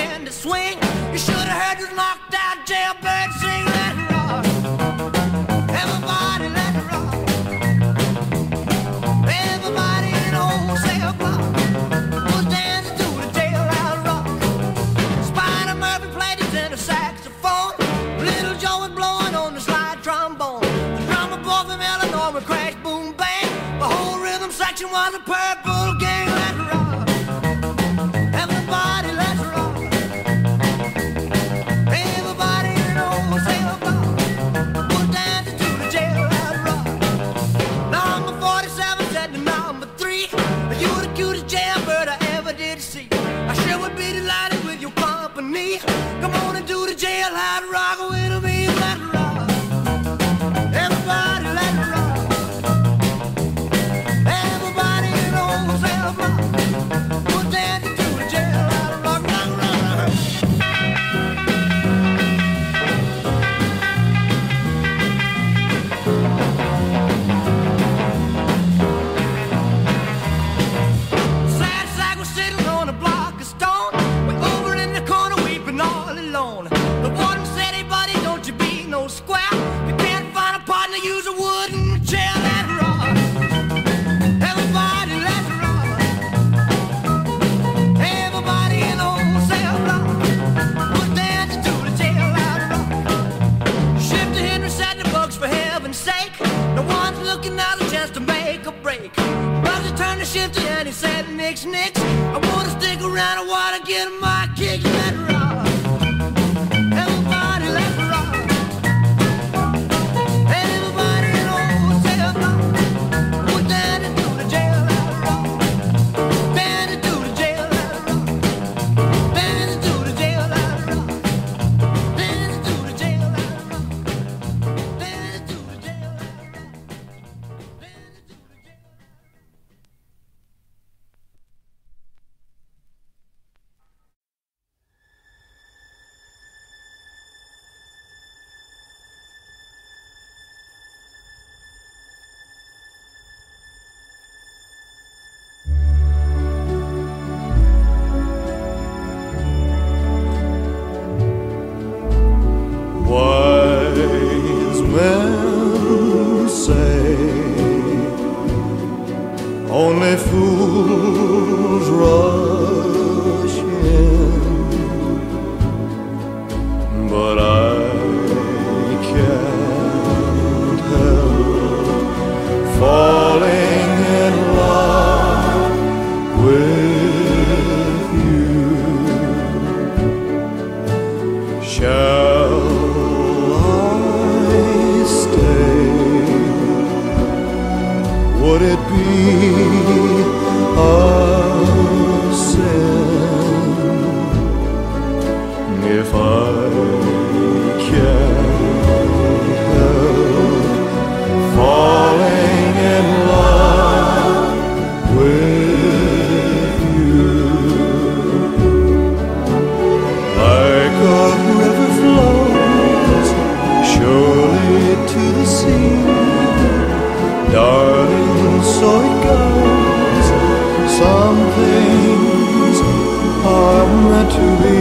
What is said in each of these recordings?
began to swing. You should have heard this knocked out jailbird sing. Let it rock. Everybody let it rock. Everybody in the wholesale block was dancing to the jailhouse rock. Spider Murphy played his tenor saxophone. Little Joe was blowing on the slide trombone. The drummer boy from Illinois would crash, boom, bang. The whole rhythm section was a Purple Gang. Let it rock. Everybody let's rock. Everybody in the wholesale block was dancing to the jailhouse rock. Number 47 said to number 3, you the cutest jailbird I ever did see. I sure would be delighted with your company. Come on and do the jailhouse rock with me. Let's rock. Everybody let's rock. Everybody in the wholesale block was dancing to the jailhouse rock. Rock, rock, rock. Sad sack was sitting on a block of stone, way over in the corner weeping all alone. The warden said, hey buddy, don't you be no square. You can't find a partner, use a wooden chair. Let's rock. Everybody let's rock. Everybody in the wholesale block was dancing to the jailhouse rock. Shifter Henry said the bugs for heaven's sake. No one's looking out a chance to make a break. Bugsy turned to Shifter and he said, nix, nix. I wanna stick around, I wanna get my kicks. Let's rock. Everybody let's rock. Everybody in the wholesale block was dancing to the jailhouse rock. Dancing to the jailhouse rock. Dancing to the jailhouse rock. Dancing to the jailhouse rock. Dancing to the jailhouse rock. Dancing to the jailhouse rock. Wise men say only fools rush in, but I can't help falling in love with you. Shall would it be a sin if I can't help falling in love with you? Like a river flows surely to the sea, darling, so it goes. Some things are meant to be.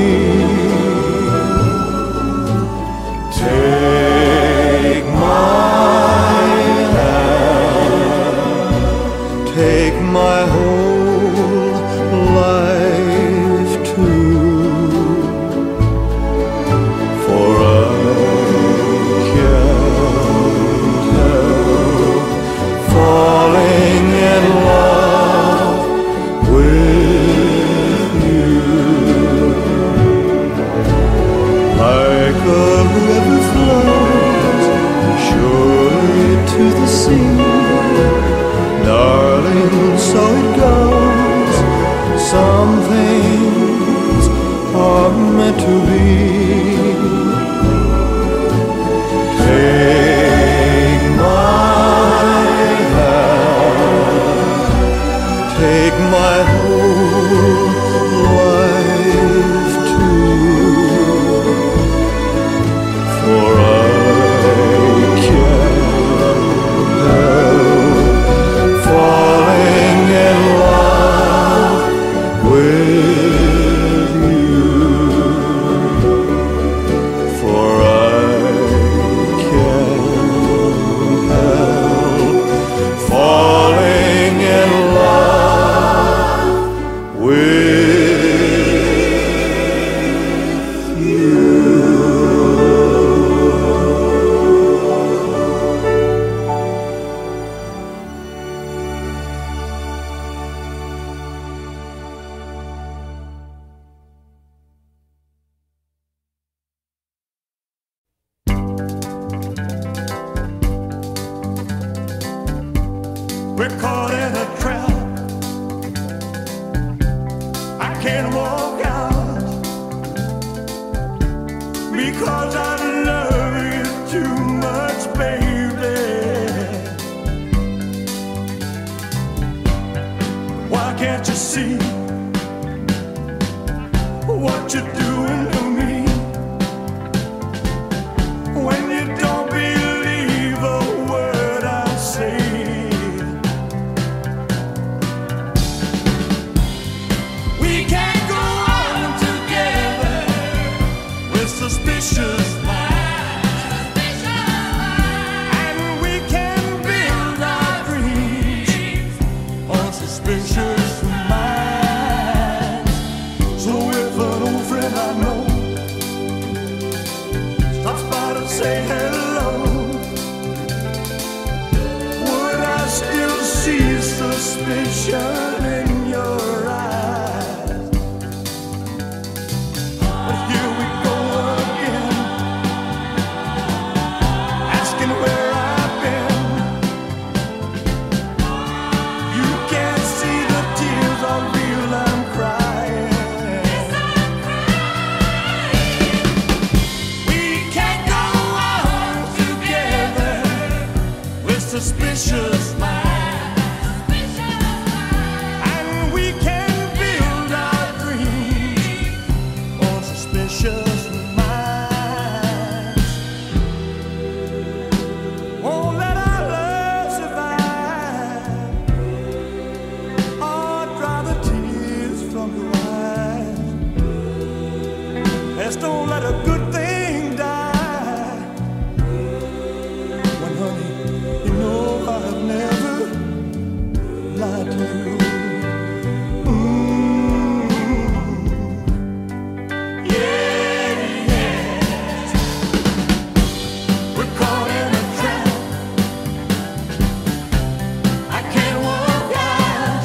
Take my hand, take my whole life too, for I can't help falling in love with you. Like a river flows surely to the sea, darling, so it goes. Some things are meant to be. Take my hand, take my whole life too, for I can't help falling in love with you. because I love you too much, baby. Why can't you see what you're doing to me? When you don't believe a word I say, we can't go on together with suspicious minds, and we can build our dreams on suspicious minds. So if an old friend I know stops by to say hello, would I still see suspicion in your eyes? But here we go again, asking where I've been. You can't see the tears I feel I'm crying. We can't go on together with suspicious minds, and we can build our dreams on suspicious minds. Won't let our love survive, or dry the tears from your eyes. Let's don't let a good thing die. When, honey, you know I've never lied to you. Yeah, yes. We're caught in a trap. I can't walk out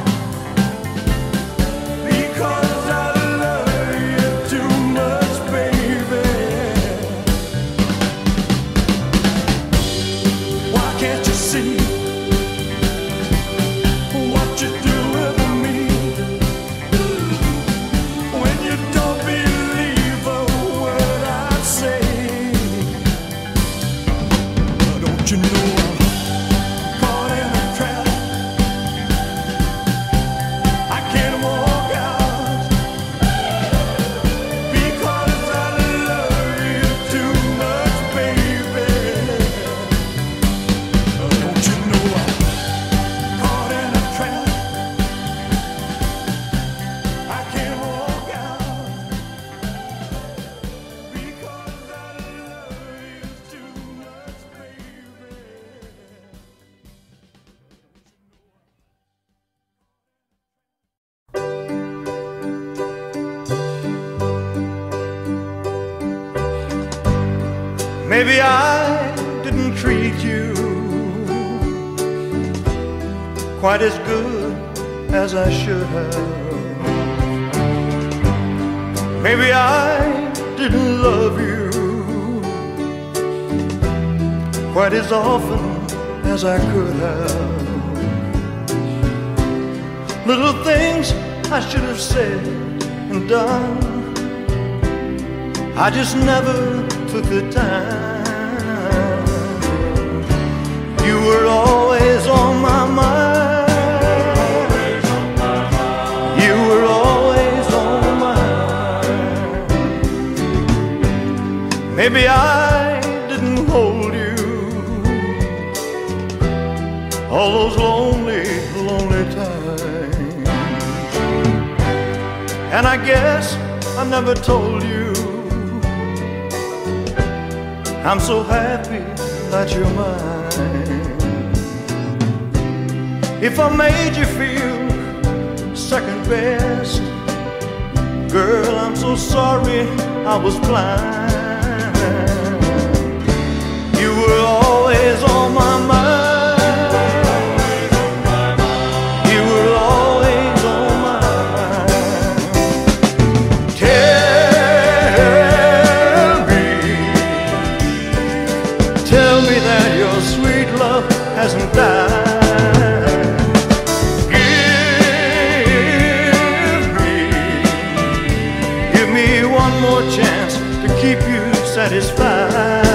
because I love you too much, baby. Why can't you see what you're doing to me? When you don't believe a word I say, don't you know I'm caught in a trap? I can't walk out because I love you too much, baby. Don't you know I'm caught in a trap? I can't walk out because I love you too much, baby. Maybe I didn't treat you quite as good as I should have. Maybe I didn't love you quite as often as I could have. Little things I should have said and done, I just never took the time. You were always on my mind. You were always on my mind. Maybe I didn't hold you all those lonely, lonely times, and I guess I never told you I'm so happy that you're mine. If I made you feel second best, girl, I'm so sorry I was blind. You were always on my mind. You were always on my mind. Tell me that your sweet love hasn't died. Give me one more chance to keep you satisfied.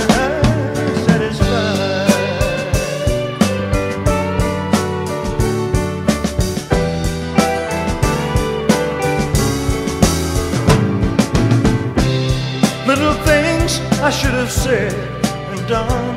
Little things I should have said and done,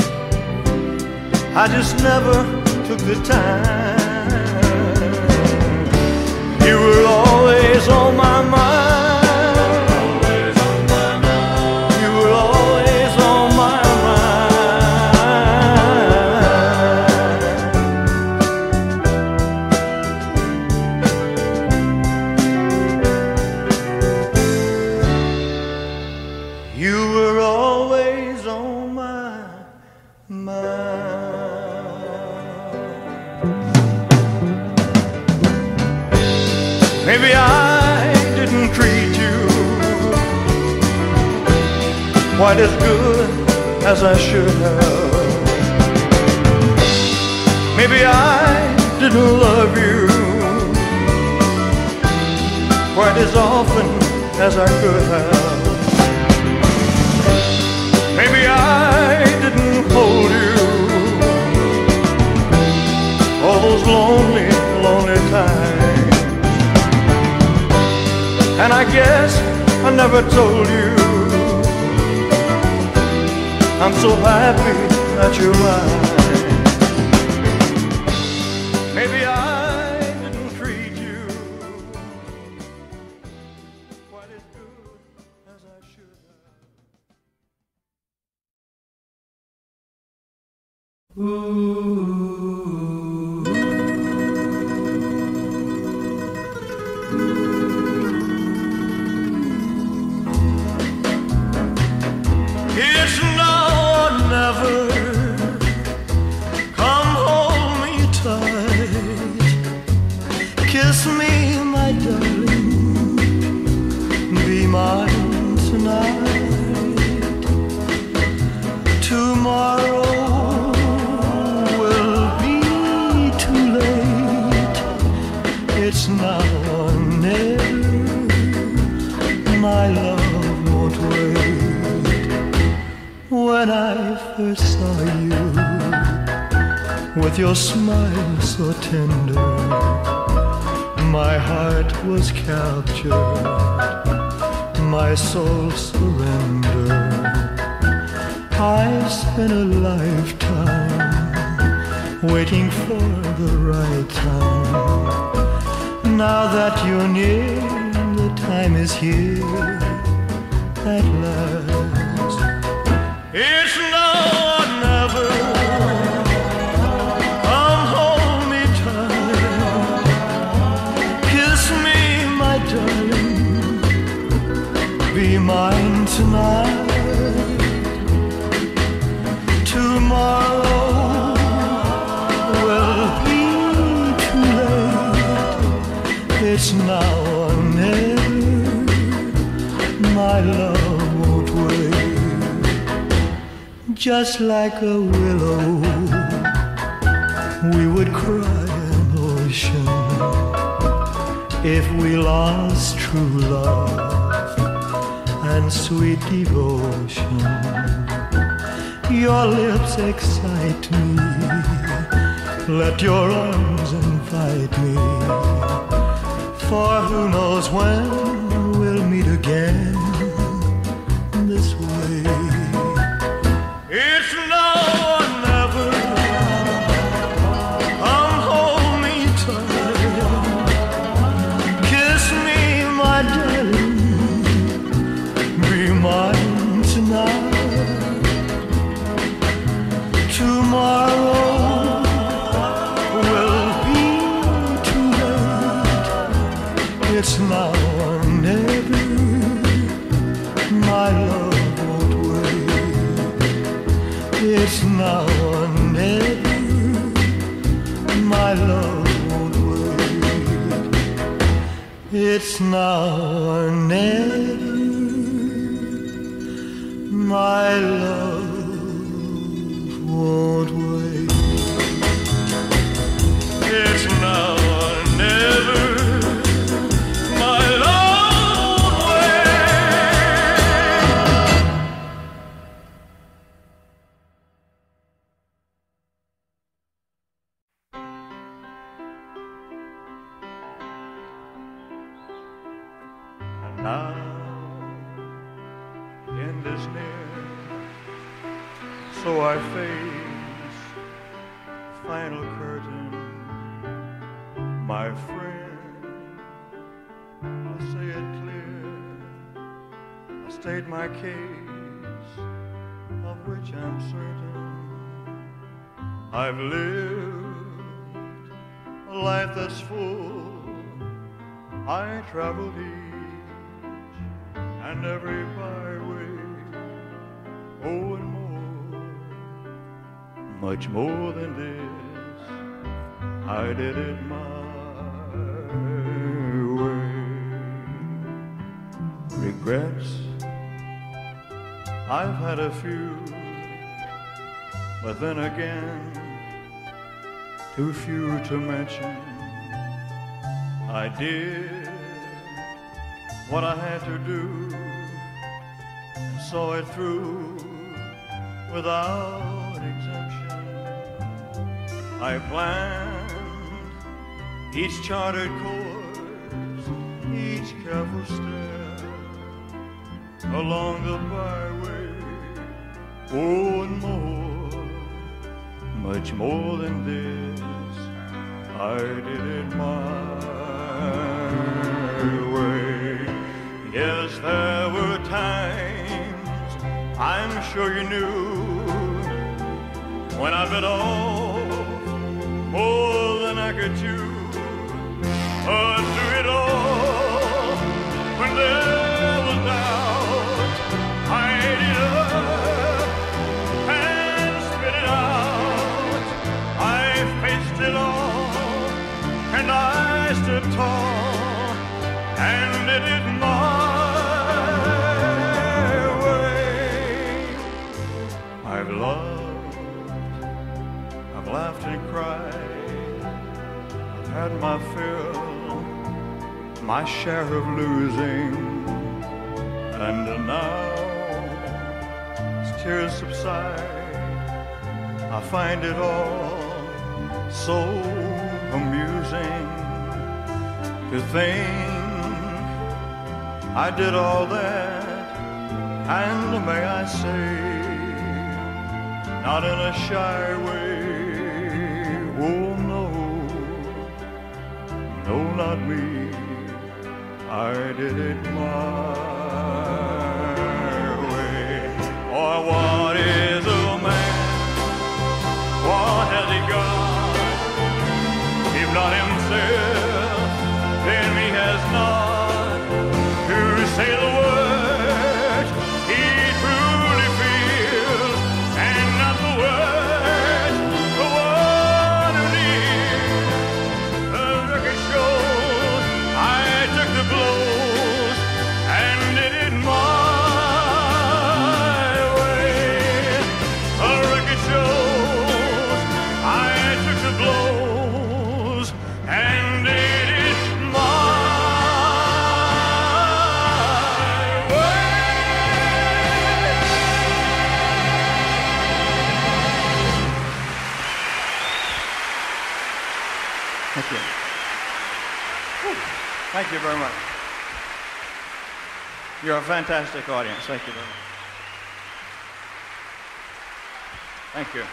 I just never took the time. You were always on my mind. Always on my mind. You were always on my mind. You were always on my mind. Maybe I didn't treat you quite as good as I should have. Maybe I didn't love you quite as often as I could have. Maybe I didn't hold you all those lonely, lonely times. And I guess I never told you I'm so happy that you're mine. Maybe I didn't treat you quite as good as I should have. Ooh. It's now or never. Come hold me tight. Kiss me, my darling. Be mine tonight. Tomorrow will be too late. It's now or never. My love won't wait. When I first saw you, with your smile so tender, my heart was captured, my soul surrendered. I spent a lifetime waiting for the right time. Now that you're near, the time is here at last. It's now or never. Come hold me tight. Kiss me, my darling. Be mine tonight. Tomorrow will be too late. It's now or never. My love won't wait. Just like a willow, we would cry an ocean if we lost true love and sweet devotion. Your lips excite me, let your arms invite me, for who knows when we'll meet again this way. It's now or never. Come hold me tight. Kiss me, my darling. Be mine tonight. Tomorrow will be too late. It's now or never. My love won't wait. It's now or never. My love won't wait. It's now or never. My love won't wait. It's now or never. My love won't wait. is near, so I face final curtain. My friend, I'll say it clear, I'll state my case, of which I'm certain. I've lived a life that's full, I traveled each and every byway, oh, and more, much more than this, I did it my way. Regrets, I've had a few, but then again, too few to mention. I did what I had to do, and saw it through without exemption. I planned each charted course, each careful step along the byway, oh, and more, much more than this, I did it my way. Yes, there were times, I'm sure you knew, when I bit off more than I could chew. But through it all, when there was doubt, I ate it up and spit it out. I faced it all, and I stood tall and did it my way. I've loved, I've laughed and cried, I've had my fill, my share of losing, and now as tears subside, I find it all so amusing to think I did all that, and may I say, not in a shy way, oh no, no, not me, I did it my way. Or what is a man? What has he got? If not himself, then he has not to say the words he truly feels, and not the words the one who needs. The record shows I took the blows and did it my way. The record shows I took the blows and did it my way. Thank you. Thank you very much. You're a fantastic audience. Thank you very much. Thank you.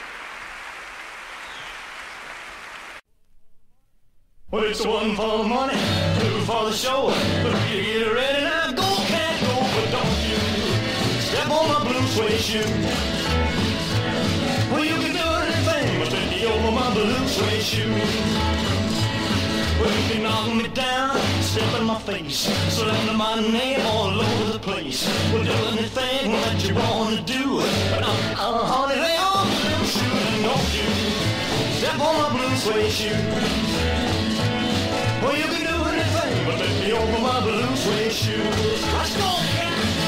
Well, it's one for the money, two for the show. But if you get ready now, go, can't go, but don't you step on my blue suede shoe. Well, you can do anything but take me over my blue suede shoe. Well, you can knock me down, step in my face, slander my name all over the place. Well, do anything that you want to do, but honey, lay off them shoes and don't you step on my blue suede shoe. Well, you can do anything but take me over my blue suede shoes. Let's go, cat!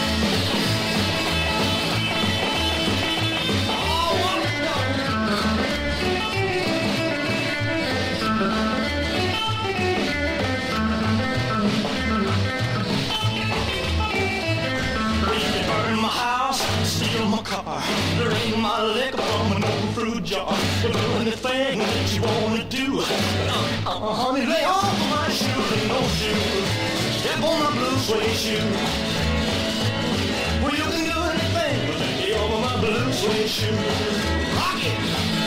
Car, drain my liquor from an old fruit jar. Well, do anything that you wanna do. Honey, lay off my shoes and don't you step on my blue suede shoe. Well, you can do anything shoes. Rock it!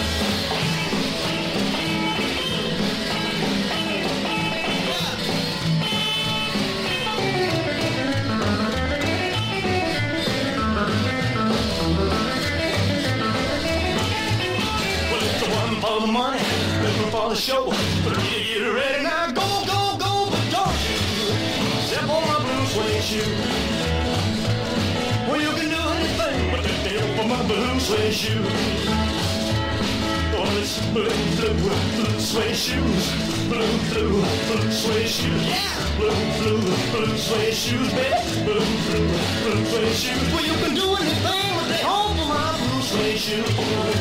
Well, it's the one for the money, this one for the show. But get ready now, go, go, go, but don't you step on my blue suede shoe. Well, you can do anything but the deal for my blue suede shoe. Oh, it's blue, blue, blue suede shoes. Blue, blue, blue suede shoes. Yeah! Blue, blue, blue suede shoes, baby. Blue, blue, blue suede shoes. Well, you can do anything but they hold for my blue suede shoes.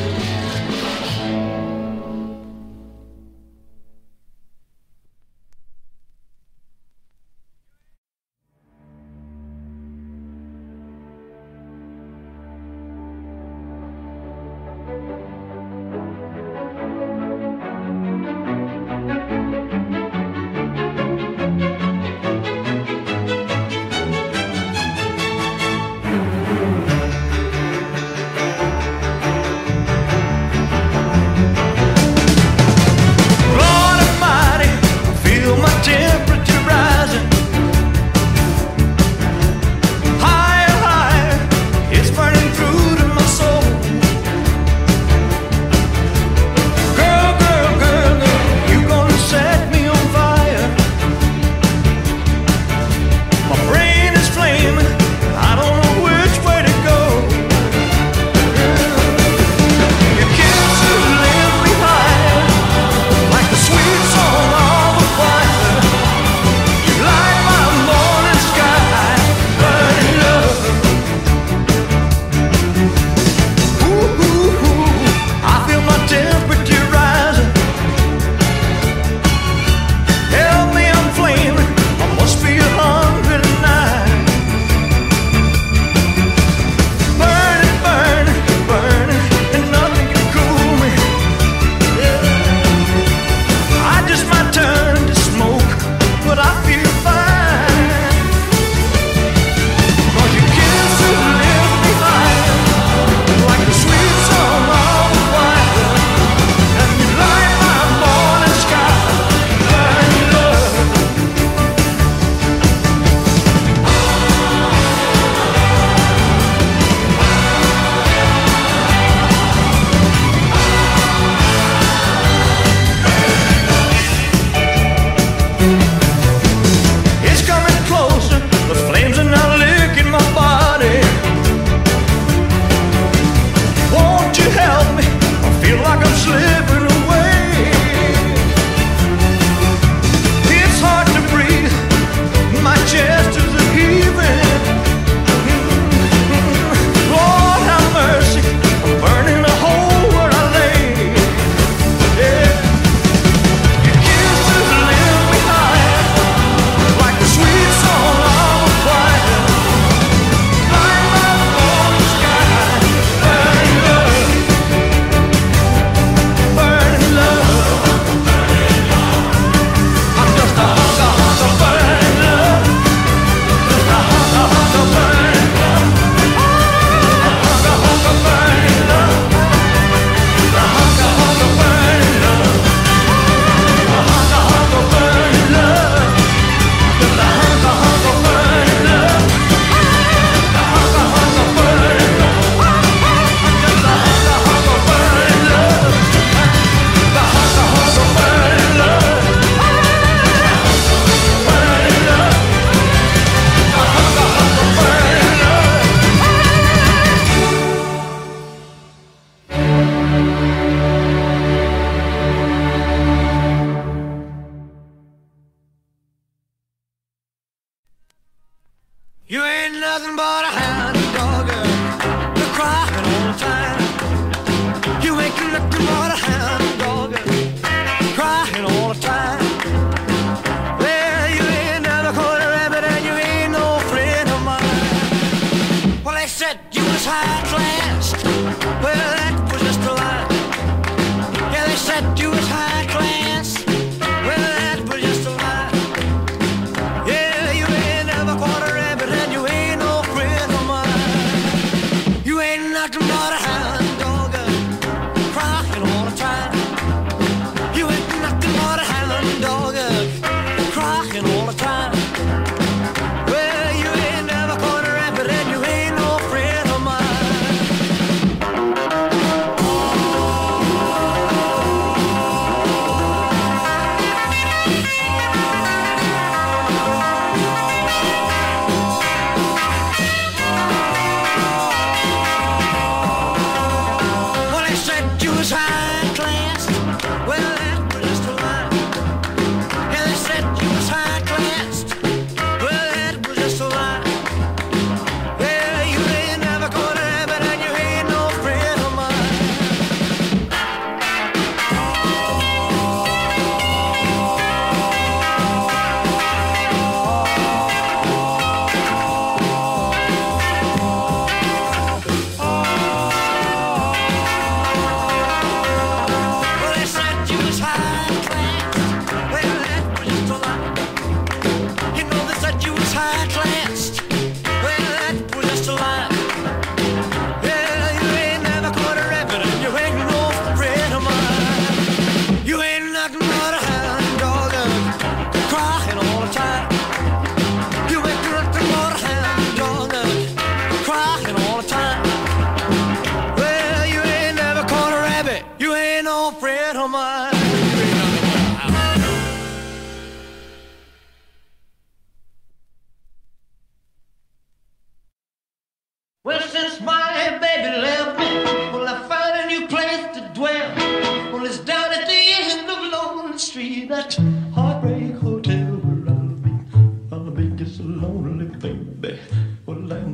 You ain't nothing but a hound dog, you're crying all the time. You ain't nothing but a hound dog, crying all the time. Well, you ain't never caught a rabbit and you ain't no friend of mine. Well, they said you was high class, well, that was just a lie. Yeah, they said you was high class, well, that was just a lie. Yeah, you ain't never caught a rabbit and you ain't no friend of mine. You ain't nothing but a hound dog.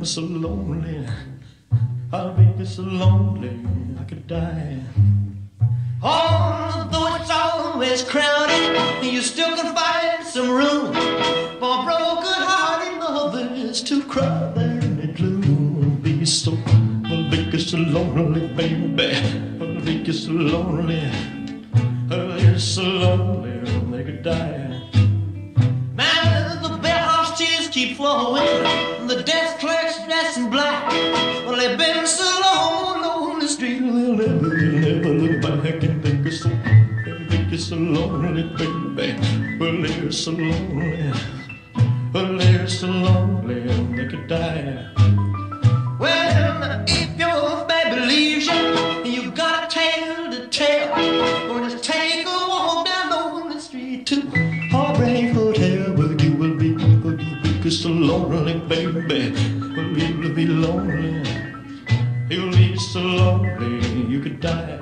me so lonely. I'll make you so lonely I could die. Although it's always crowded, you still can find some room for broken-hearted lovers to cry there in the gloom. Be so, I'll make you so lonely, baby. I'll make you so lonely. You're so lonely they could die. Now the bellhop's tears keep flowing, the desk clerk's dressed in black. Well, they've been so long on the street, they'll never look back. And think you're so lonely, baby. Well, they're so lonely. Well, they're so lonely they could die. Well, if your baby leaves you, you got a tale to tell. Or just take a walk down on the street to Heartbreak Hotel. Well, you will be so lonely, baby. Well, you'll be lonely. You'll be so lonely you could die.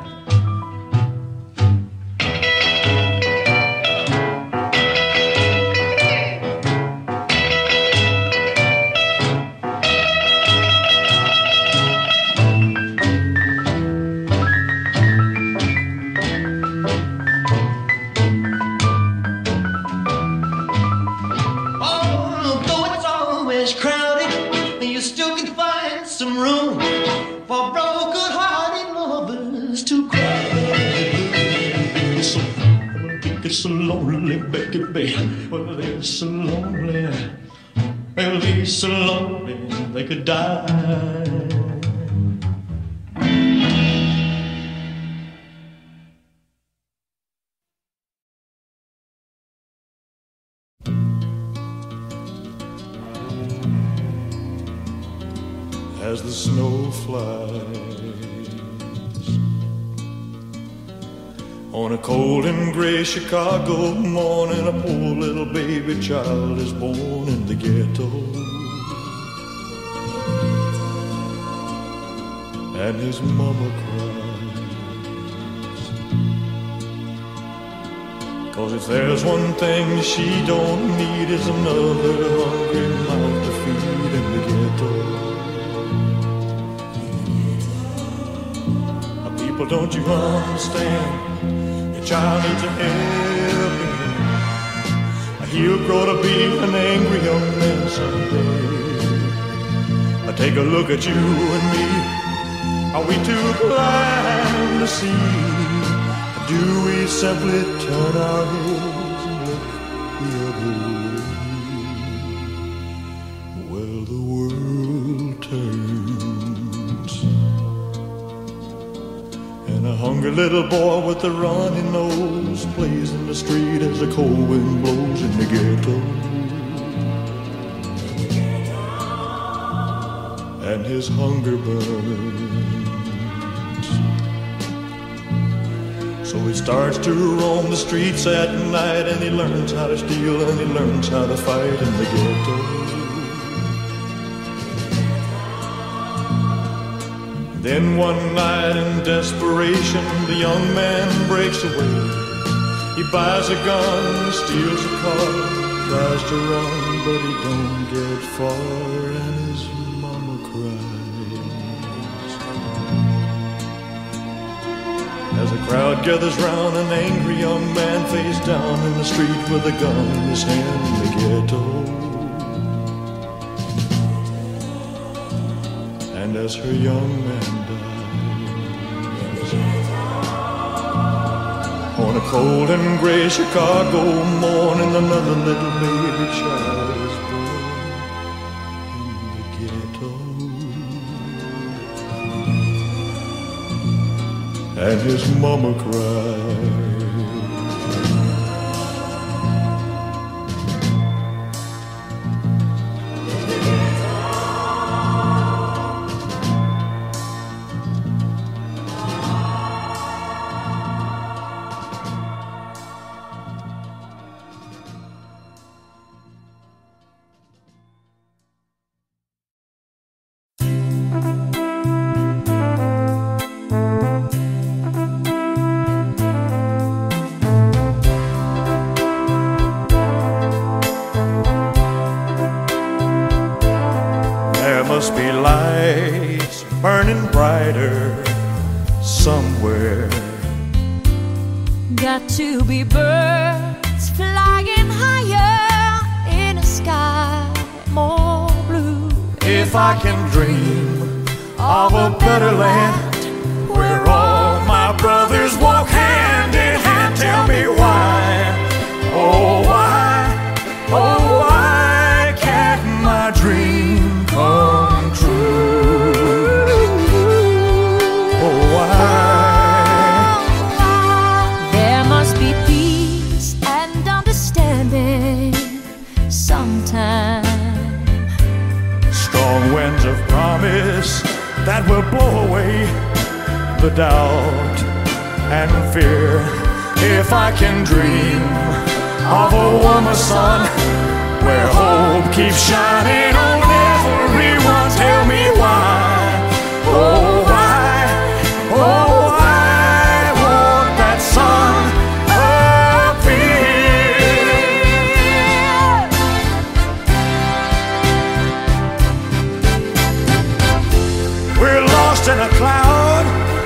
So lonely, baby. Well, they're so lonely. They'll be so lonely they could die. As the snow flies on a cold and gray Chicago morning, a poor little baby child is born in the ghetto. And his mama cries, 'cause if there's one thing she don't need is another hungry mouth to feed in the ghetto. People, don't you understand? Child needs a helping hand. He'll grow to be an angry young man someday. Take a look at you and me. Are we too blind to see? Do we simply turn our heads and look the other way? Well, the world turns, and a hungry little boy with a runny nose plays in the street as the cold wind blows in the ghetto. And his hunger burns, so he starts to roam the streets at night, and he learns how to steal and he learns how to fight in the ghetto. Then one night in desperation, the young man breaks away. He buys a gun, steals a car, tries to run, but he don't get far, and his mama cries. As a crowd gathers round, an angry young man face down in the street with a gun in his hand in the ghetto. And as her young man dies, on a cold and gray Chicago morning, another little baby child is born in the ghetto. And his mama cries. must be lights burning brighter somewhere. Got to be birds flying higher in a sky more blue. If I can dream of a better land where all my brothers walk hand in hand, tell me why, oh why can't my dream come true? Oh why? There must be peace and understanding sometime. Strong winds of promise that will blow away the doubt and fear. If I can dream of a warmer sun where hope keeps shining on everyone, tell me why, oh why won't that sun appear? We're lost in a cloud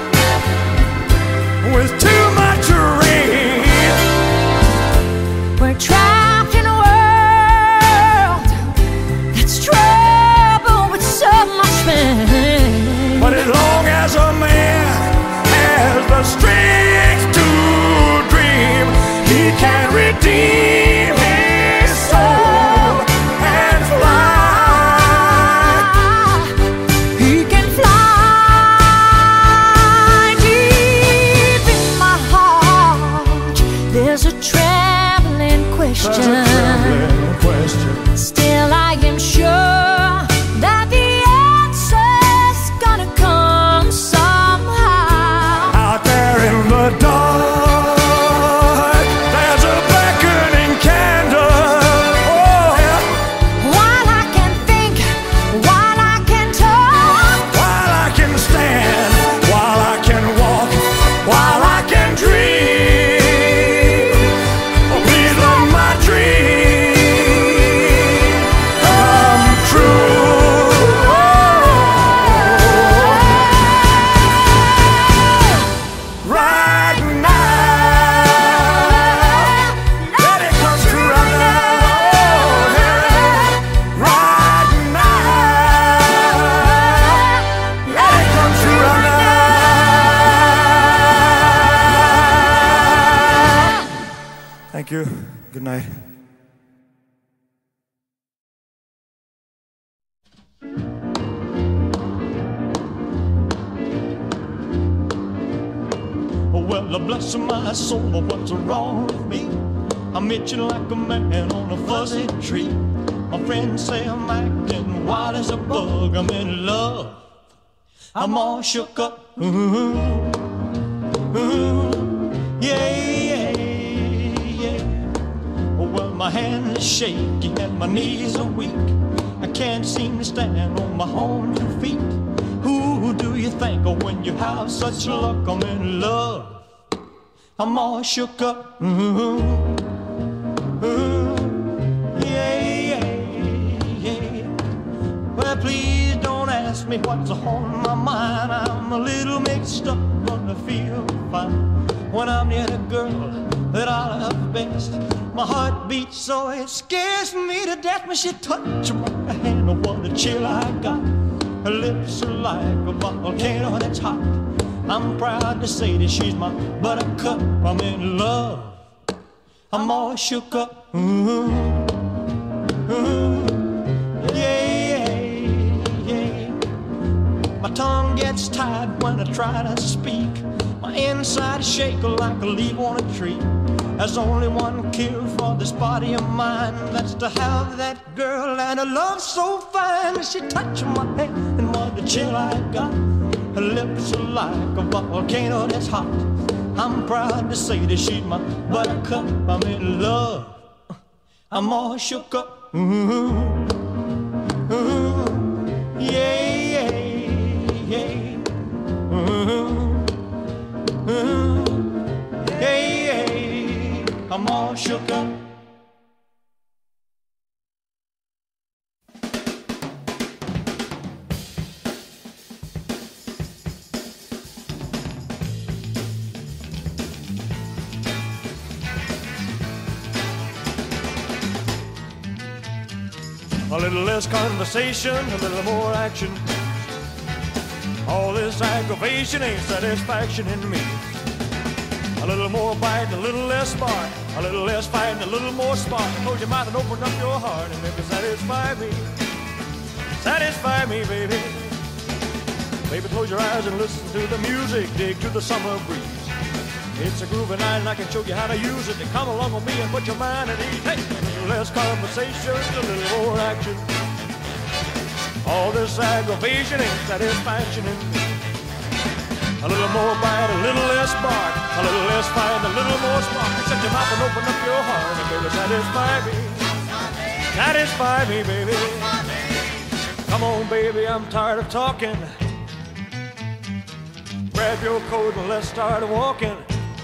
with too much rain. We're trapped in a world that's troubled with so much pain. But as long as a man has the strength to dream, he can redeem his soul and fly. He can fly deep in my heart. There's a trembling question. That's a trembling question. Still I am sure that the answer's gonna come somehow. Out there in the dark, there's a beckoning candle. Oh yeah. While I can think, while I can talk, While I can stand, while I can walk, while I can dream, oh, please let my dream come true. Right now, let it come true right now. Oh, yeah. Right now, let it come true right now. Thank you. Good night. Well, bless my soul, what's wrong with me? I'm itching like a man on a fuzzy tree. My friends say I'm acting wild as a bug. I'm in love. I'm all shook up. Yeah. Well, my hands are shaky and my knees are weak. I can't seem to stand on my own 2 feet. Who do you think of when you have such luck? I'm in love. I'm all shook up. Yeah. Well, please don't ask me what's on my mind. I'm a little mixed up, but I feel fine when I'm near the girl that I love best. My heart beats so it scares me to death when she touches my hand. Oh, what a chill I got. Her lips are like a volcano that's hot. I'm proud to say that she's my buttercup. I'm in love. I'm all shook up. Yeah. My tongue gets tied when I try to speak. My inside shake like a leaf on a tree. There's only one cure for this body of mine. That's to have that girl and a love so fine. She touched my hand and what a chill I got. Her lips are like a volcano that's hot. I'm proud to say that she's my buttercup. I'm in love. I'm all shook up. Yeah. I'm all shook up. A little less conversation, a little more action. All this aggravation ain't satisfaction in me. A little more bite, a little less spark. A little less fight and a little more spark. Close your mouth and open up your heart and maybe satisfy me. Satisfy me, baby. Baby, close your eyes and listen to the music. Dig to the summer breeze. It's a groovy night and I can show you how to use it. To come along with me and put your mind at ease. Hey, a little less conversation, a little more action. All this aggravation ain't satisfaction in me. A little more bite, a little less spark. A little less fight, a little more spark. Shut your mouth and open up your heart and baby, satisfy me. Satisfy me, baby. Come on, baby, I'm tired of talking. Grab your coat and let's start walking.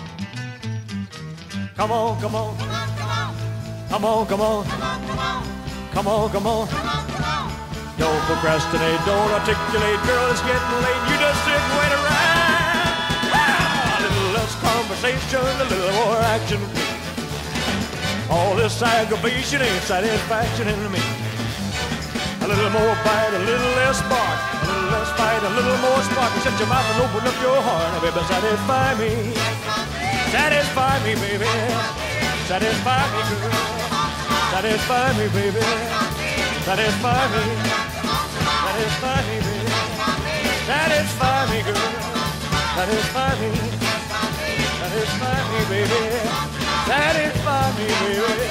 Come on, come on. Come on, come on. Come on, come on. Don't procrastinate, don't articulate. Girl, it's getting late. You just sit and wait around. A little less conversation, a little more action. All this aggravation ain't satisfaction in me. A little more bite, a little less spark. A little less fight, a little more spark. Shut your mouth and open up your heart. Now, baby, satisfy me. Satisfy me, baby. Satisfy me, girl. Satisfy me, baby. Satisfy me. Satisfy me, baby. Satisfy me, girl. Satisfy me. Satisfy me, baby. Satisfy me, baby.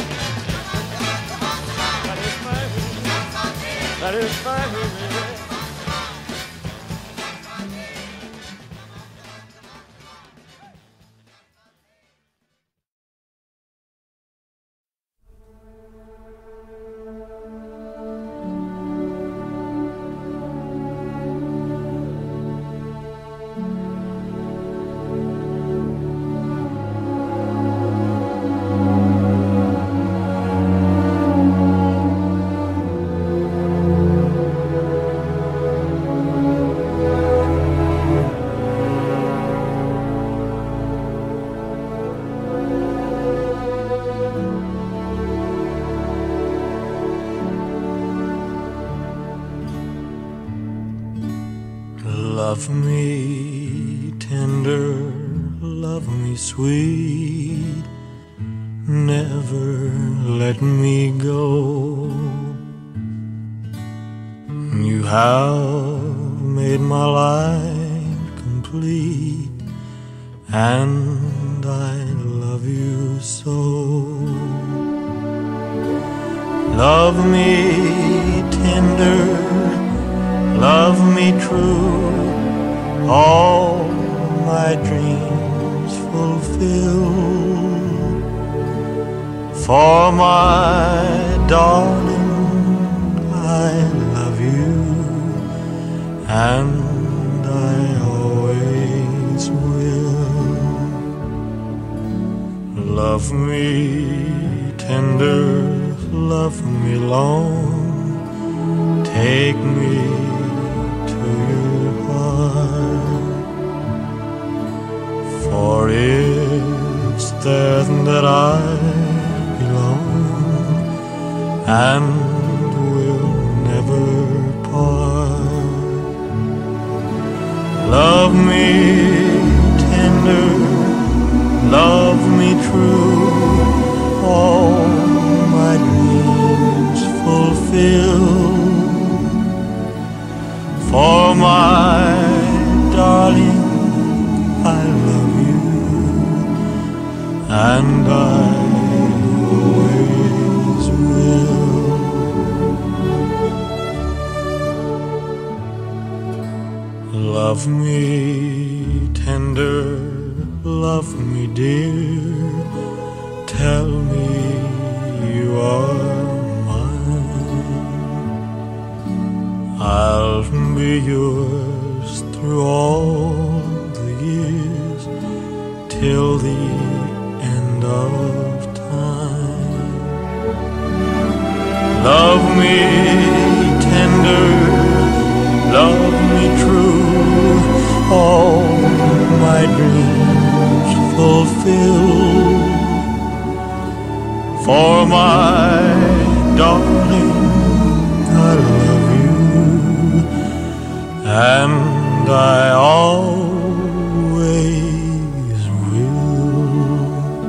Satisfy me. Satisfy me, baby. Love me tender, love me sweet, never let me go. You have made my life complete, and I love you so. Love me tender, love me true, all my dreams fulfill. For my darling, I love you, and I always will. Love me tender, love me long, take me to your heart, for it's there that I belong and will never part. Love me tender, love me true, all my dreams fulfill. For my darling, I love you, and I always will. Love me tender, love me dear, tell me you are I'll be yours through all the years, till the end of time. Love me tender, love me true, all my dreams fulfill. For my darling, and I always will.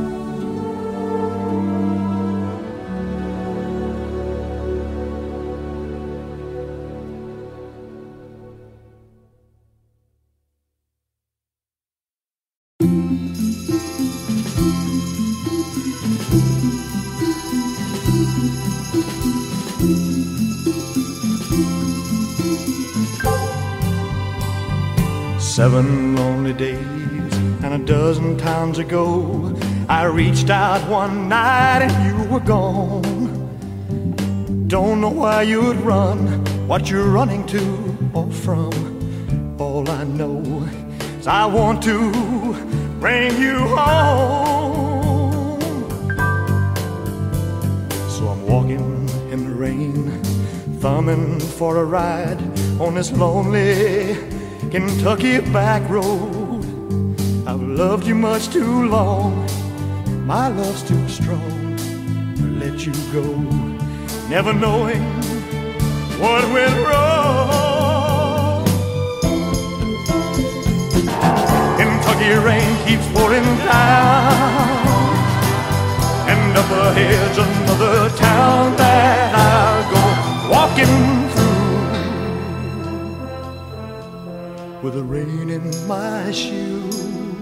Seven lonely days and a dozen times ago, I reached out one night and you were gone. Don't know why you'd run, what you're running to or from. All I know is I want to bring you home. So I'm walking in the rain, thumbing for a ride on this lonely Kentucky back road. I've loved you much too long, my love's too strong to let you go, never knowing what went wrong. Kentucky rain keeps pouring down, and up ahead's another town that I'll go walking through, with the rain in my shoes,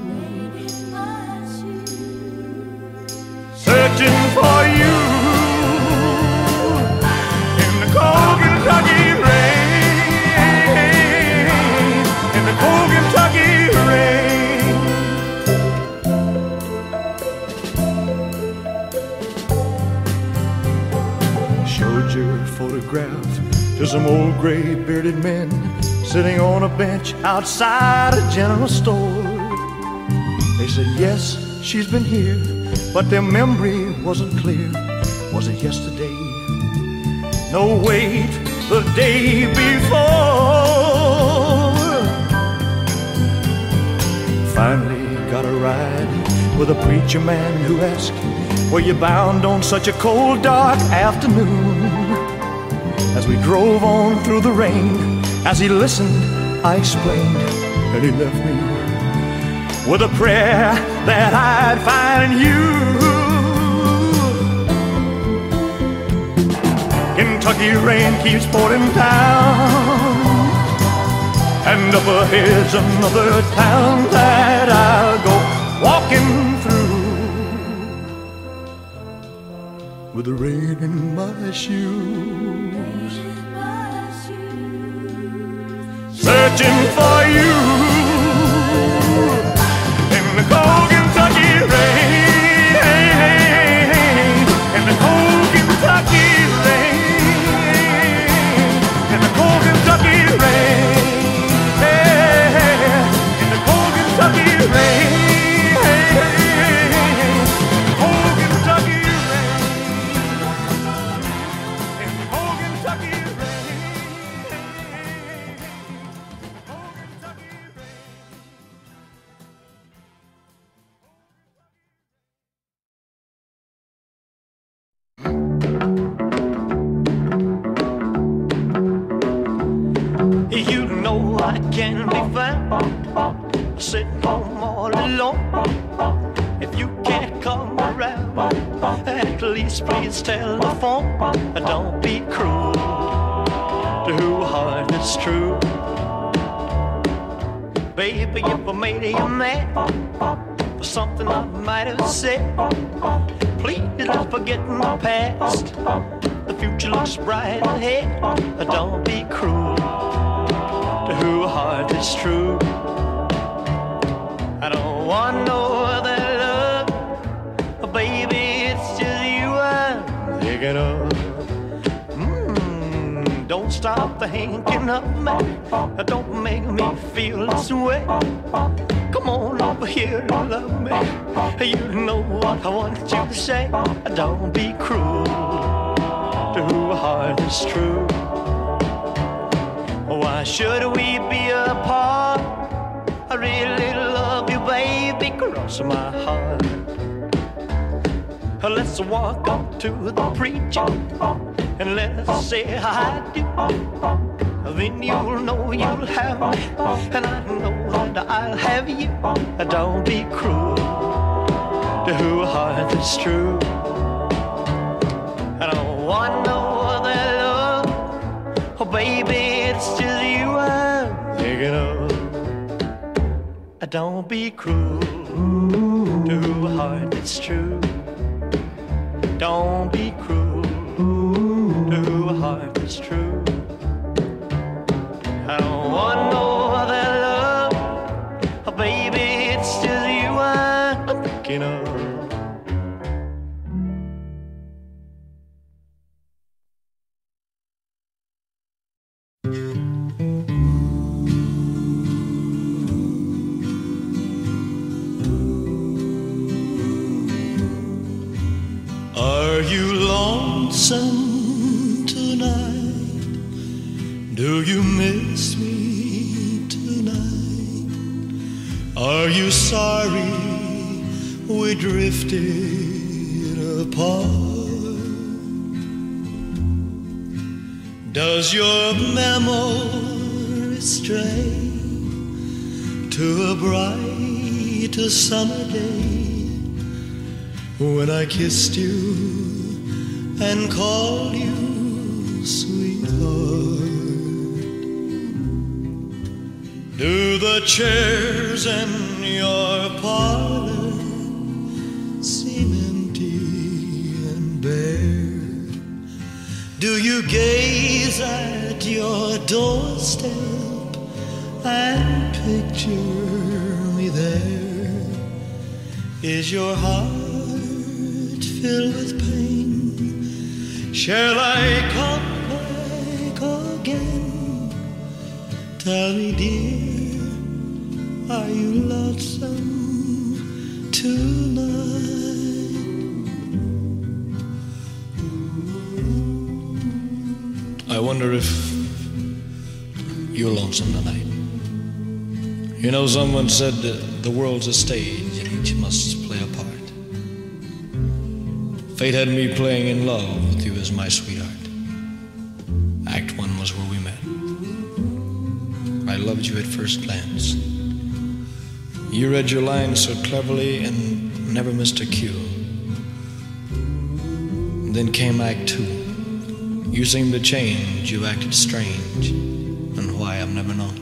searching for you in the cold Kentucky rain, in the cold Kentucky rain. Showed your photograph to some old gray bearded men sitting on a bench outside a general store. They said, yes, she's been here, but their memory wasn't clear. Was it yesterday? No, wait, the day before. Finally got a ride with a preacher man who asked, were you bound on such a cold, dark afternoon? As we drove on through the rain, as he listened, I explained, and he left me with a prayer that I'd find you. Kentucky rain keeps pouring down, and up ahead's another town that I'll go walking through, with the rain in my shoes, searching for you in the cold Kentucky rain, in the cold Kentucky rain, in the cold Kentucky rain, in the cold Kentucky rain, cold Kentucky rain, in the cold Kentucky rain. You know I can't be found sitting home all alone. If you can't come around, at least please tell the phone. Don't be cruel to who heart is true. Baby, if I made you mad for something I might have said, please don't forget the past. The future looks bright ahead. Don't be cruel to who heart is true. I don't want no other love, baby, it's just you I'm thinking of. Don't stop thinking of me, don't make me feel this way. Come on over here and love me, you know what I want you to say. Don't be cruel to who heart is true. Why should we be apart? I really love you, baby, cross my heart. Let's walk up to the preacher and let's say I do. then you'll know you'll have me, and I know that I'll have you. Don't be cruel to a heart that's true. I don't want no other love, oh baby, it's just you I'm thinking of. Don't be cruel to a heart that's true. Don't be cruel to a heart that's true. I don't want no other love, oh baby, it's just you I'm thinking of. Are you lonesome tonight? Do you miss me tonight? Are you sorry we drifted apart? Does your memory stray to a bright summer day when I kissed you and called you sweetheart? Do the chairs in your parlor seem empty and bare? Do you gaze at your doorstep and picture me there? Is your heart filled with pain? Shall I come back again? Tell me, dear, are you lonesome tonight? I wonder if you're lonesome tonight. You know, someone said the world's a stage and each must play a part. Fate had me playing in love with you as my sweetheart. Act 1 was where we met. I loved you at first glance. You read your lines so cleverly and never missed a cue. Then came Act 2. You seemed to change, you acted strange, and why I've never known.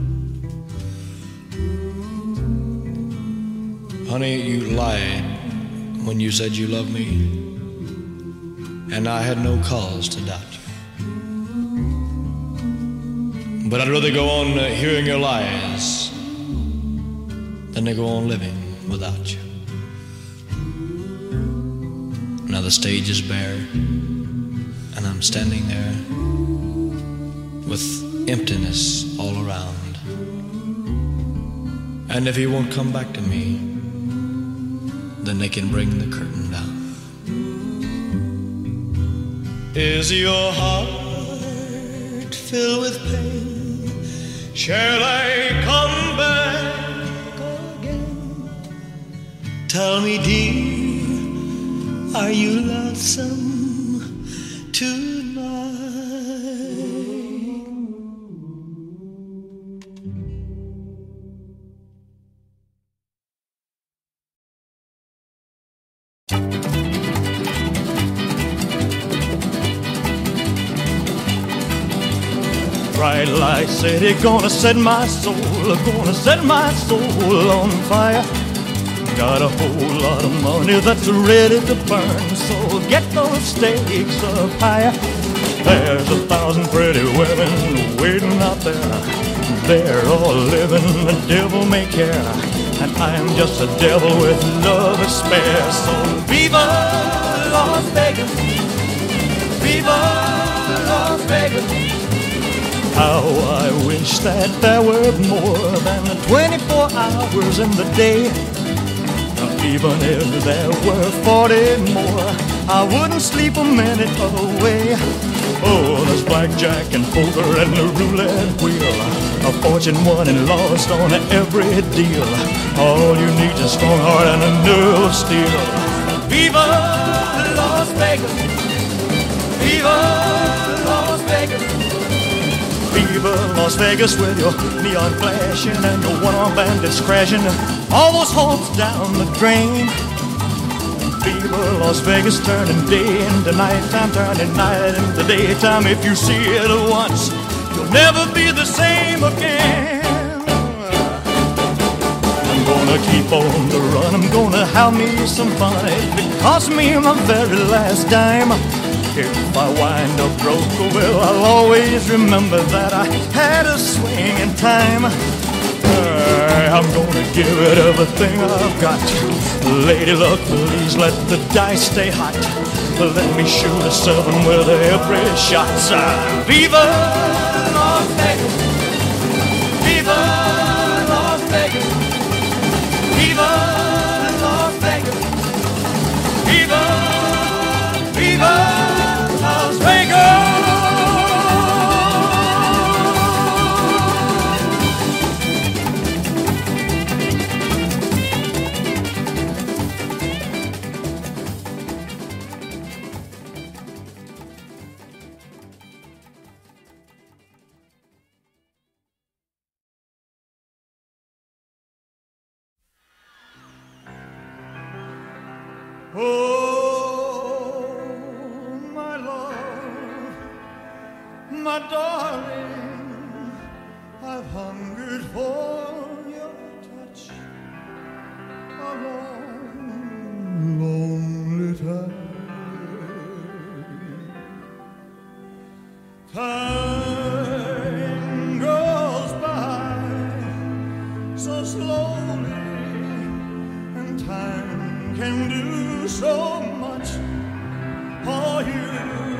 Honey, you lied when you said you loved me, and I had no cause to doubt you. But I'd rather go on hearing your lies than to go on living without you. Now the stage is bare, and I'm standing there with emptiness all around. And if he won't come back to me, then they can bring the curtain down. Is your heart filled with pain? Shall I come back again? Tell me, dear, are you lonesome tonight? Bright light city, gonna set my soul, gonna set my soul on fire. Got a whole lot of money that's ready to burn, so get those stakes up higher. There's 1,000 pretty women waiting out there. They're all living the devil may care, and I'm just a devil with love to spare. So viva Las Vegas, viva Las Vegas. How I wish that there were more than 24 hours in the day. Even if there were 40 more, I wouldn't sleep a minute away. Oh, there's blackjack and poker and the roulette wheel, a fortune won and lost on every deal. All you need is a strong heart and a nerve of steel. Viva Las Vegas, viva Las Vegas, Viva Las Vegas with your neon flashing and your one-armed bandits crashing all those hopes down the drain. Viva Las Vegas, turning day into nighttime, turning night into daytime. If you see it once, you'll never be the same again. I'm gonna keep on the run, I'm gonna have me some fun. It cost me my very last dime. If I wind up broke, well, I'll always remember that I had a swing in time. I'm gonna give it everything I've got. Lady luck, please let the dice stay hot. Let me shoot a 7 with every shot. Viva Las Vegas, Viva Las Vegas, Viva Las Vegas, Viva, Viva Las Vegas. Oh, my love, my darling, I've hungered for your touch a long, lonely time. Time goes by so slowly, and time can do so much for you.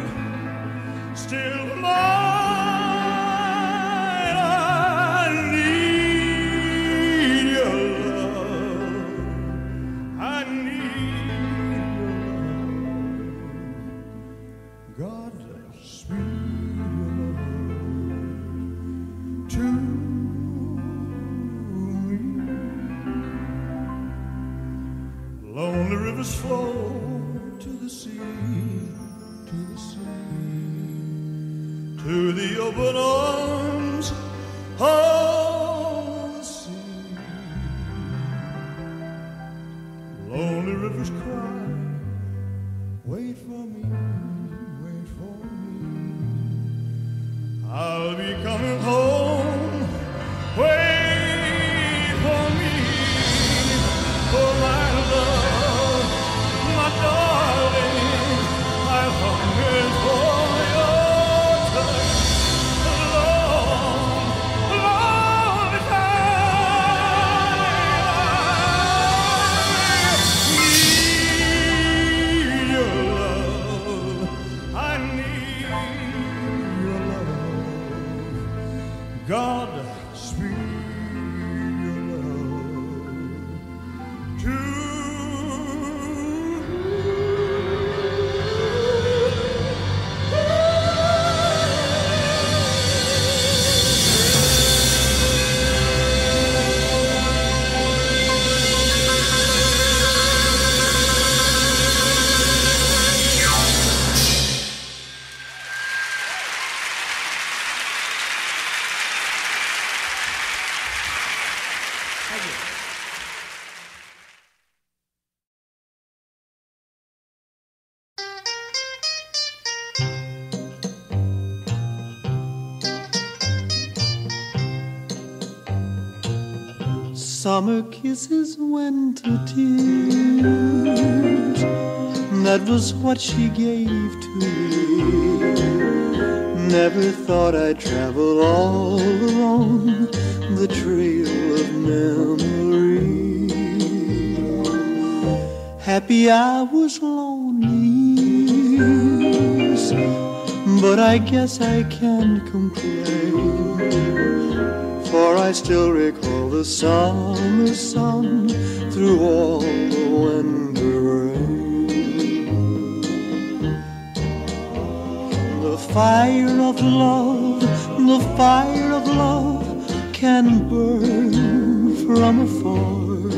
Still mine, I need your love. I need your love. God, sweet love to me. Lonely rivers flow to the sea, to the sea, to the open arms of the sea. Lonely rivers cry, wait for me, wait for me. I'll be coming home, wait for me, for my love, my darling, I've hungered for your touch a long, long time. I need your love, I need your love. God, speed your love to Summer kisses, winter tears, that was what she gave to me. Never thought I'd travel all alone the trail of memory. Happy I was lonely, but I guess I can't complain, for I still recall the summer sun through all the winter rain. The fire of love, the fire of love can burn from afar,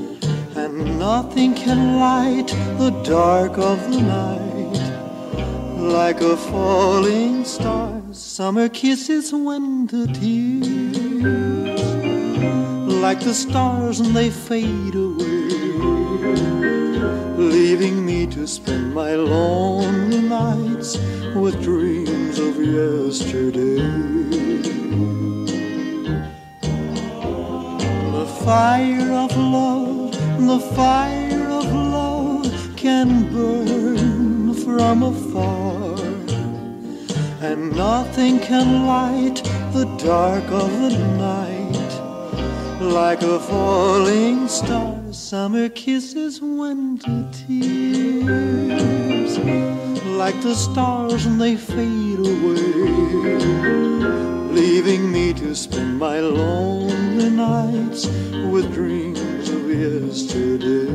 and nothing can light the dark of the night like a falling star. Summer kisses, winter tears, like the stars and they fade away, leaving me to spend my lonely nights with dreams of yesterday. The fire of love, the fire of love can burn from afar, and nothing can light the dark of the night like a falling star. Summer kisses, winter tears, like the stars and they fade away, leaving me to spend my lonely nights with dreams of yesterday,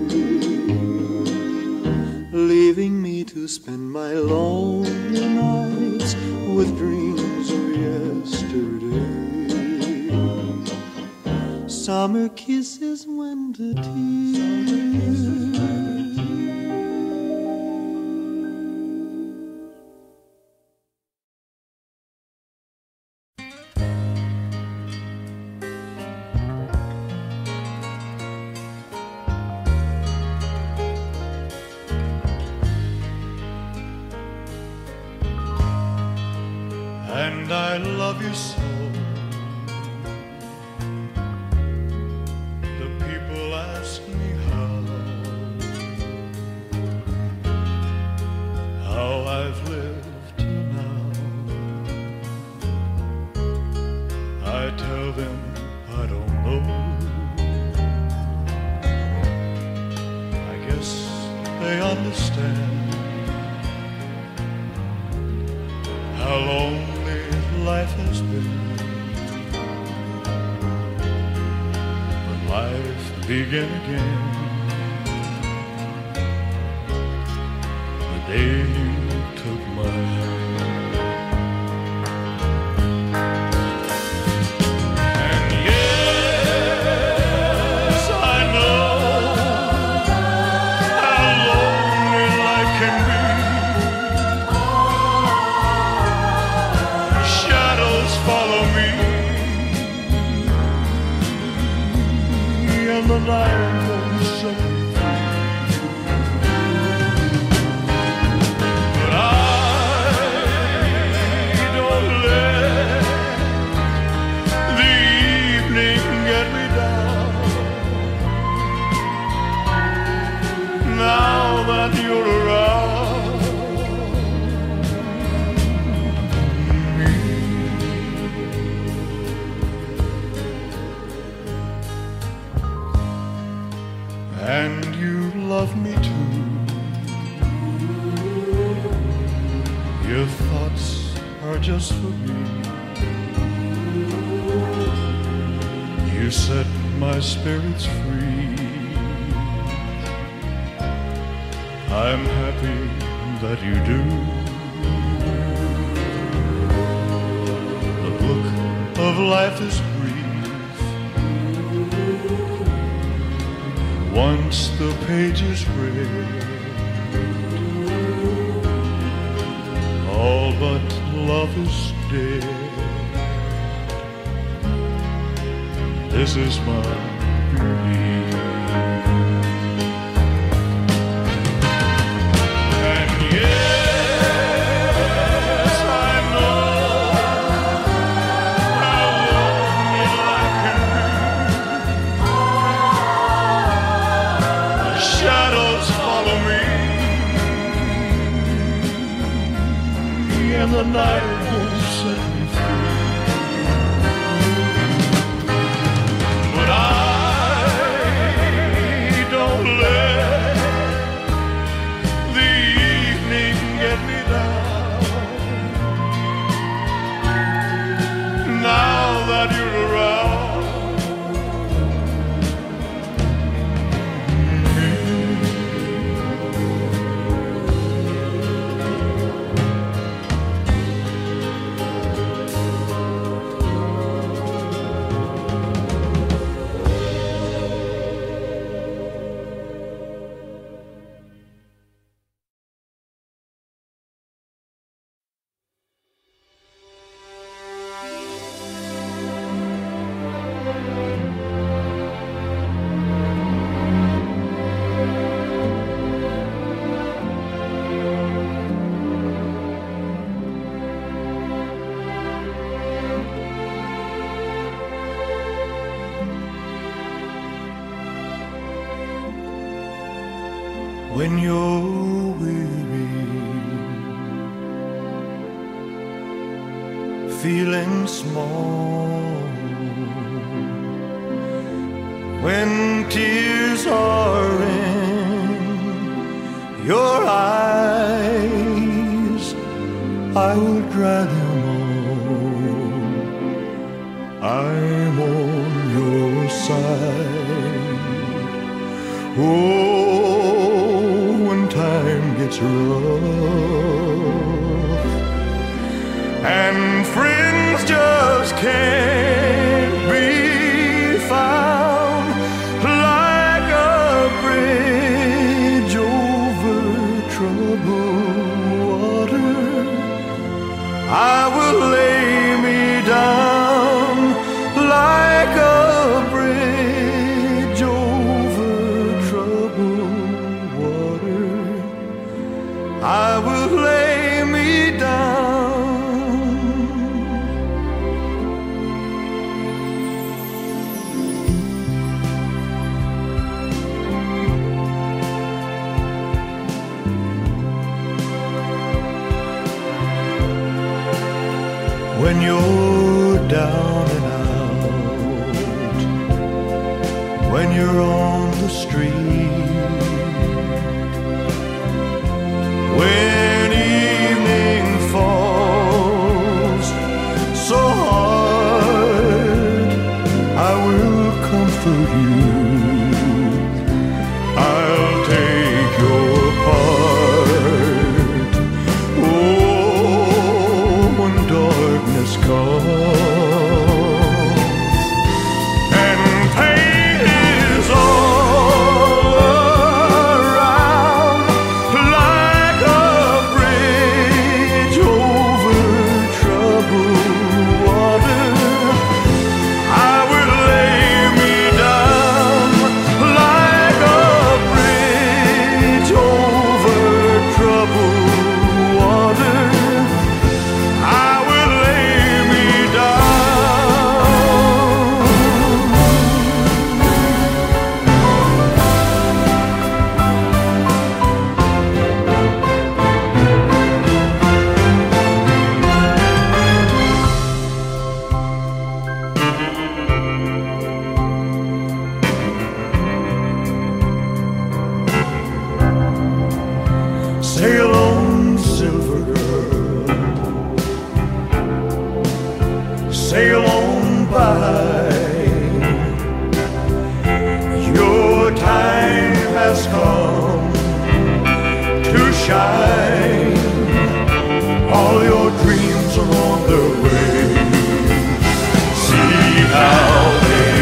leaving me to spend my lonely nights with dreams of yesterday. Summer kisses, winter tears. And I love you so. The people ask me how I've lived till now. I tell them I don't know. I guess they understand how lonely life has been. When life began again, the day you took my hand. And yes, I know how lonely life can be. Follow me, and the night won't set me free. But I don't let the evening get me down. Now that you're around, and you love me too. Your thoughts are just for me. You set my spirits free. I'm happy that you do. The book of life is once the page is read, all but love is dead. This is my belief. And yes, I know how lonely life can be. Shadows follow me, and the night won't set me free. But I don't let the evening get me down. Now that you're around, when you're weary, feeling small, when tears are in your eyes, I will dry them all. I'm on your side. Oh, when time gets rough and friends just can't be found, like a bridge over troubled water, I will lay me down like a bridge over troubled water. I will lay me down. When you're down and out, when you're on the street, when evening falls so hard, I will comfort you. I'll take your part. Oh, when darkness comes and pain is all around, like a bridge over troubled water, I will lay me down like a bridge over troubled water. I will lay me sail on, silver girl, sail on by. Your time has come to shine. All your dreams are on their way. See how they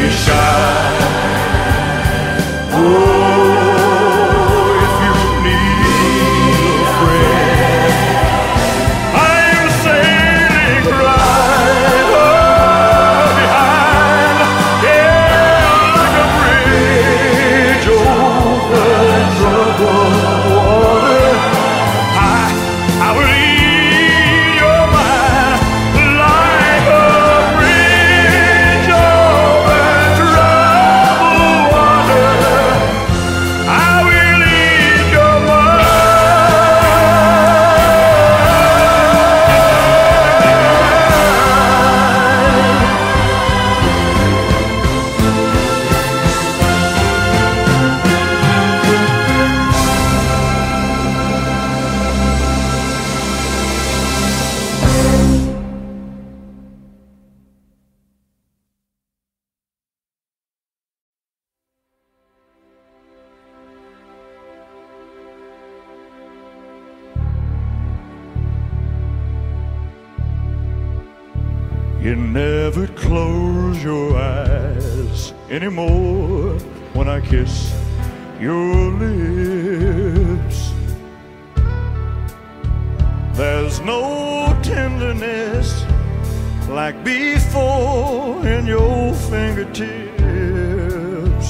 shine. Oh, if you need a friend, I'm sailing right behind, yeah, like a bridge over troubled water. I will ease your mind like a bridge over troubled water. I will ease your You never close your eyes anymore when I kiss your lips. There's no tenderness like before in your fingertips.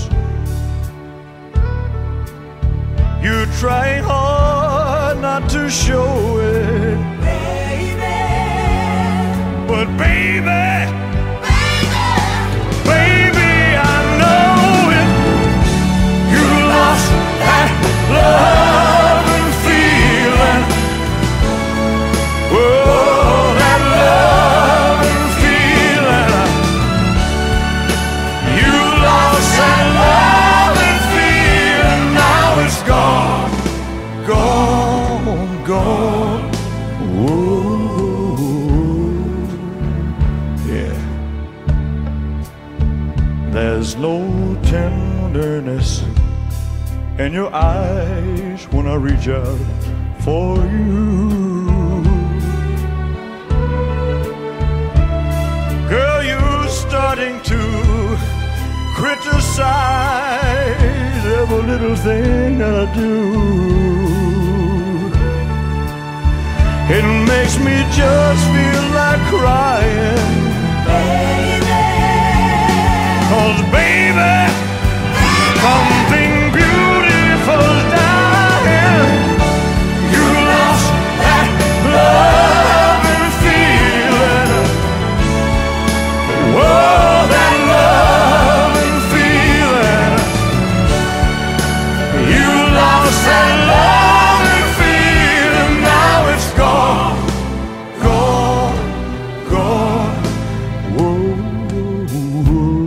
You're trying hard not to show it, but baby, baby, I know it. You lost that love. There's no tenderness in your eyes when I reach out for you. Girl, you're starting to criticize every little thing that I do. It makes me just feel like crying, baby. 'Cause baby, something beautiful's dying. You lost that love and feeling. Whoa, that love and feeling. You lost that love and feeling. Now it's gone, gone, gone. Whoa, whoa.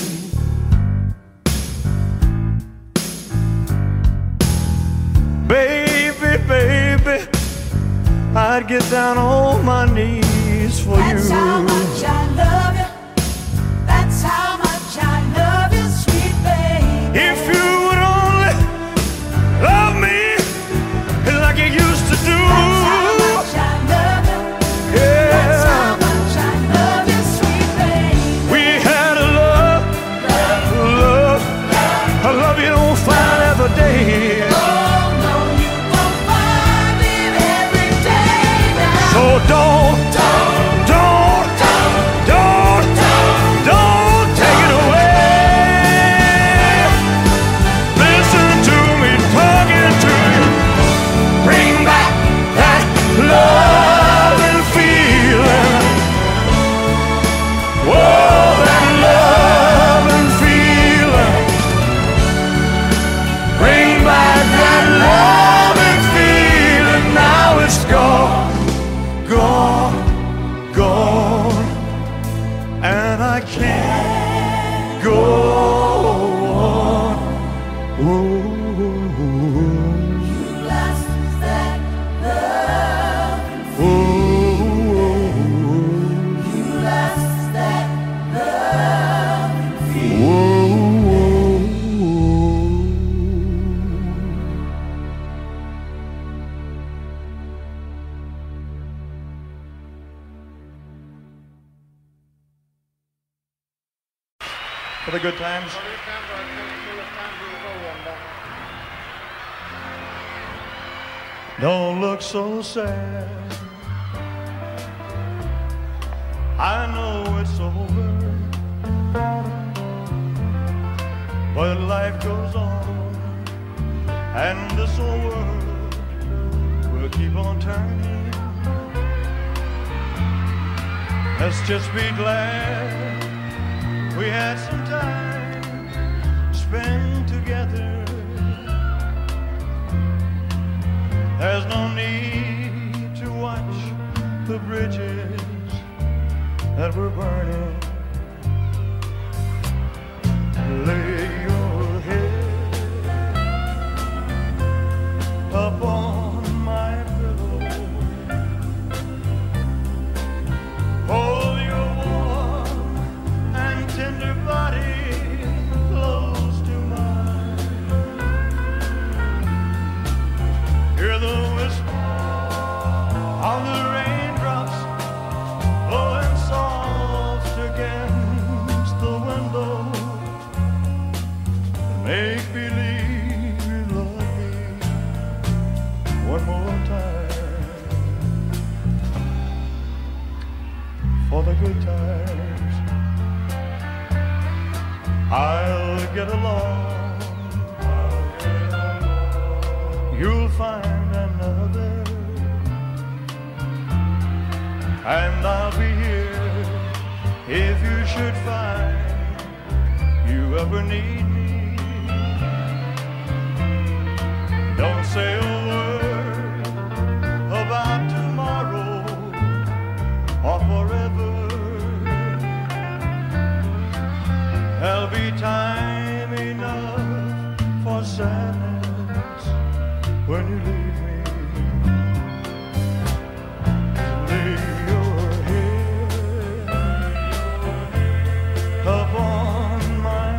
Baby, baby, I'd get down on my knees for you. That's how much I love you. That's how much I love you, sweet baby. If you would only love me like you used to do. That's how much I love you. That's how Yeah, much I love you, sweet baby. we had a love, a love you don't find every day. Oh no, you won't find it every day now. So don't take it away. Listen to me talking to you. Bring back that love and feeling. Whoa, that love and feeling. Bring back that love and feeling. Now it's gone, gone, gone, and I can't go on. You lost that love. You lost that love. For the good times. Don't look so sad. I know it's over, but life goes on, and this old world will keep on turning. Let's just be glad we had some time spent together. There's no need to watch the bridges that were burning. Lay your head upon my pillow. Hold your warm and tender body close to mine. Hear the whisper of the raindrops blowing soft against the window. Make believe you love me one more time. For the good times, I'll get along. You'll find another, and I'll be here if you should find you ever need me. Don't say a word about tomorrow or forever. There'll be time enough for sadness when you leave me. Lay your head upon my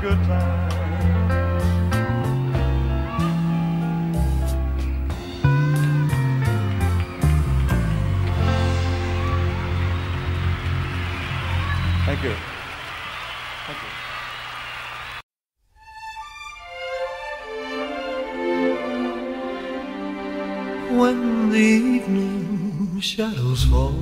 good time. Thank you. Thank you. When the evening shadows fall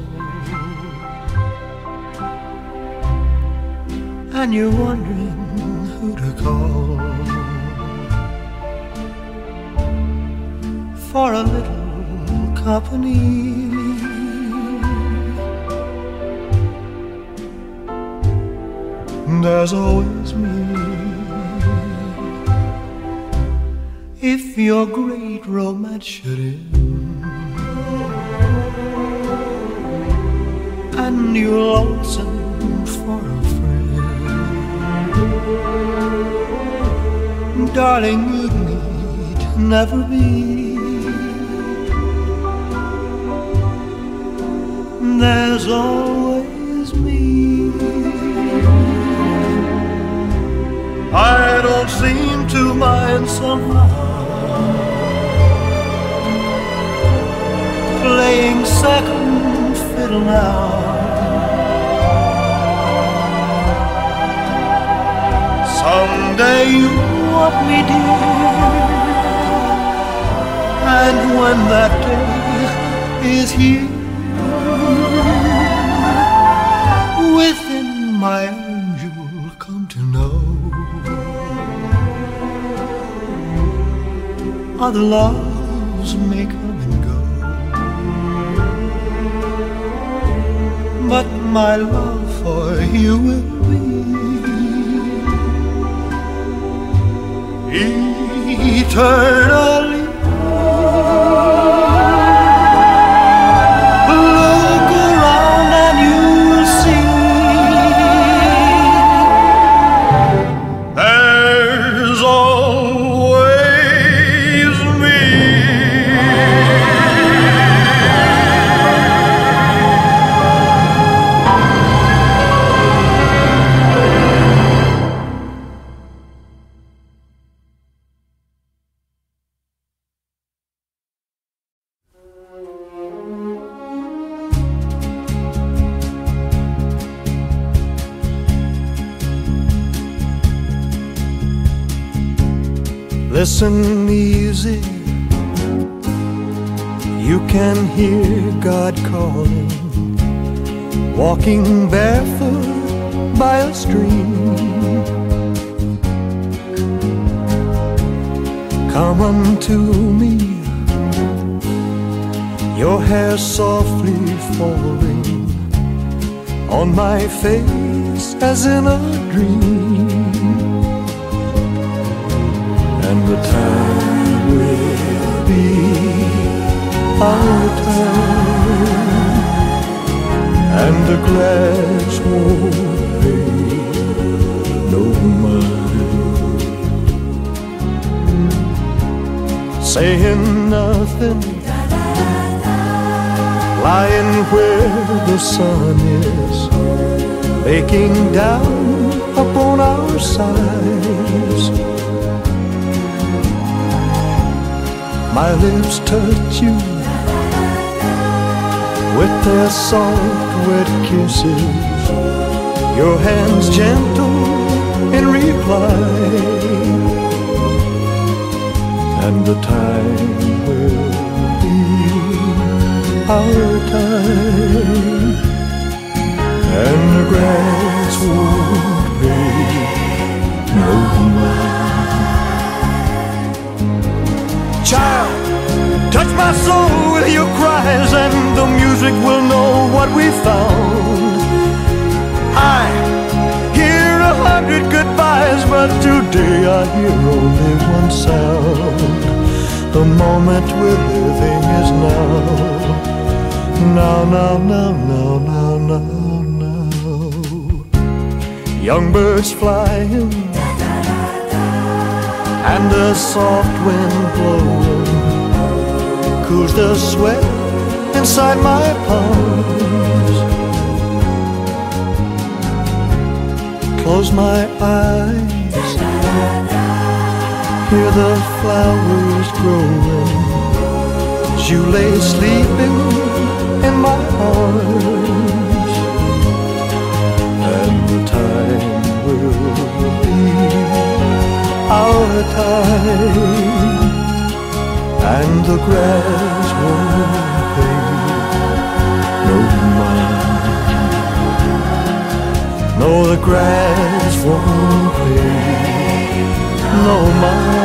and you're wondering who to call for a little company, there's always me. If your great romance should end and you're lonesome for a friend, darling, you need never be. There's always me. I don't seem to mind somehow playing second fiddle now. Someday you want me, dear, and when that day is here, within my arms you'll come to know other loves may come and go, but my love for you will be eternally. Look around and you'll see there's always me. Listen easy, you can hear God calling, walking barefoot by a stream. Come unto me, your hair softly falling on my face as in a dream. And the time will be our time, and the grass won't pay no mind. Saying nothing, lying where the sun is, baking down upon our sides. My lips touch you with their soft, wet kisses, your hands gentle in reply, and the time will be our time, and the grass won't pay no mind. Child, touch my soul with your cries, and the music will know what we found. I hear 100 goodbyes, but today I hear only one sound. The moment we're living is now. Now, now, now, now, now, now, now. Young birds flying, and the soft wind blowing cools the sweat inside my palms. Close my eyes hear the flowers growing as you lay sleeping in my arms, and the time will be our time, and the grass won't pay no mind. No, the grass won't pay no mind.